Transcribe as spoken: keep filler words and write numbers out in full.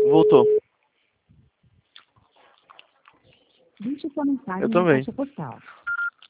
Voltou. Deixe sua mensagem Eu na também. caixa postal.